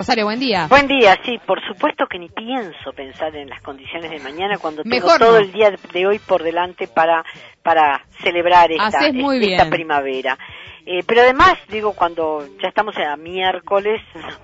Rosario, buen día. Buen día, sí, por supuesto que ni pienso pensar en las condiciones de mañana cuando tengo Mejor todo no. el día de hoy por delante para celebrar esta primavera. Pero además, digo, cuando ya estamos a miércoles,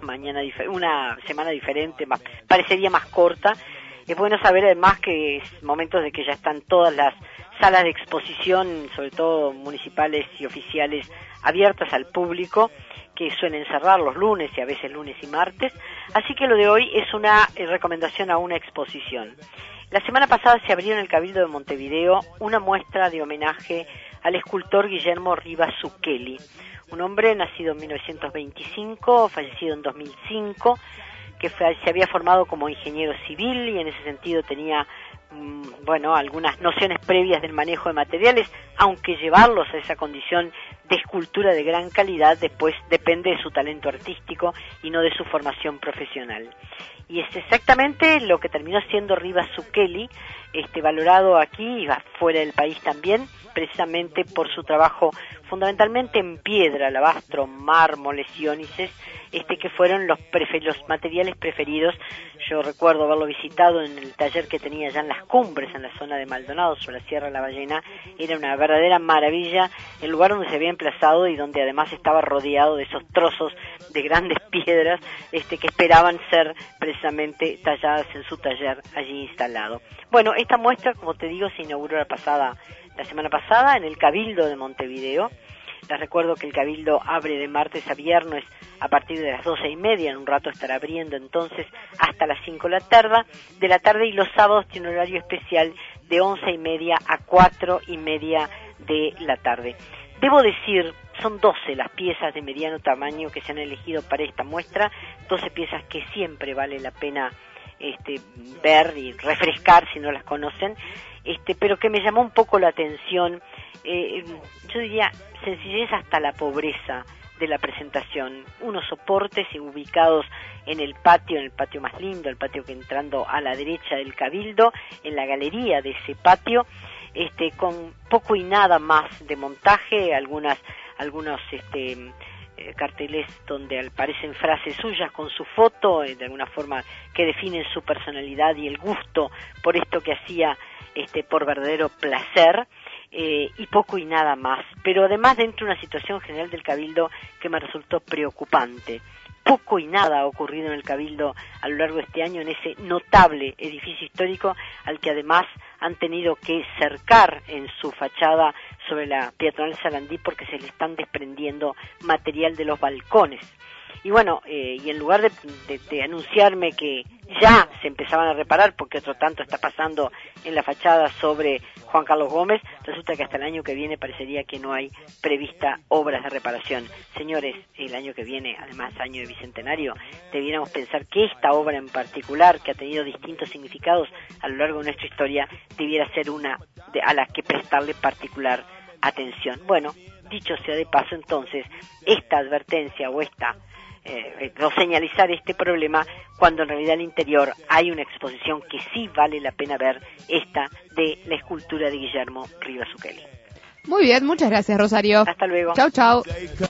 una semana diferente, parecería más corta, es bueno saber además que es momentos de que ya están todas las salas de exposición, sobre todo municipales y oficiales, abiertas al público, que suelen cerrar los lunes y a veces lunes y martes, así que lo de hoy es una recomendación a una exposición. La semana pasada se abrió en el Cabildo de Montevideo una muestra de homenaje al escultor Guillermo Rivas Zucchelli, un hombre nacido en 1925, fallecido en 2005, que se había formado como ingeniero civil y en ese sentido tenía algunas nociones previas del manejo de materiales, aunque llevarlos a esa condición de escultura de gran calidad después depende de su talento artístico y no de su formación profesional. Y es exactamente lo que terminó siendo Rivas Zucchelli, valorado aquí y fuera del país también, precisamente por su trabajo fundamentalmente en piedra, alabastro, mármoles y ónices, que fueron los materiales preferidos. Yo recuerdo haberlo visitado en el taller que tenía ya en Las Cumbres, en la zona de Maldonado, sobre la Sierra de la Ballena. Era una verdadera maravilla el lugar donde se había emplazado y donde además estaba rodeado de esos trozos de grandes piedras que esperaban ser precisamente talladas en su taller allí instalado. Bueno, esta muestra, como te digo, se inauguró la semana pasada en el Cabildo de Montevideo. Les recuerdo que el Cabildo abre de martes a viernes a partir de las 12:30, en un rato estará abriendo entonces hasta las 5 de la tarde y los sábados tiene un horario especial de 11:30 a 4:30 de la tarde. Debo decir, son 12 las piezas de mediano tamaño que se han elegido para esta muestra, 12 piezas que siempre vale la pena ver y refrescar si no las conocen, pero que me llamó un poco la atención, yo diría sencillez hasta la pobreza de la presentación, unos soportes ubicados en el patio más lindo, el patio que entrando a la derecha del Cabildo, en la galería de ese patio, con poco y nada más de montaje, algunos carteles donde aparecen frases suyas con su foto, de alguna forma que definen su personalidad y el gusto por esto que hacía por verdadero placer, y poco y nada más. Pero además dentro de una situación general del Cabildo que me resultó preocupante. Poco y nada ha ocurrido en el Cabildo a lo largo de este año en ese notable edificio histórico al que además han tenido que cercar en su fachada sobre la peatonal Sarandí porque se le están desprendiendo material de los balcones. Y bueno, y en lugar de anunciarme que ya se empezaban a reparar, porque otro tanto está pasando en la fachada sobre Juan Carlos Gómez, resulta que hasta el año que viene parecería que no hay prevista obras de reparación. Señores, el año que viene, además año de Bicentenario, debiéramos pensar que esta obra en particular, que ha tenido distintos significados a lo largo de nuestra historia, debiera ser una a la que prestarle particular atención. Bueno, dicho sea de paso entonces, esta advertencia o o señalizar este problema cuando en realidad al interior hay una exposición que sí vale la pena ver, esta de la escultura de Guillermo Rivas Zucchelli. Muy bien, muchas gracias, Rosario. Hasta luego. Chau, chau.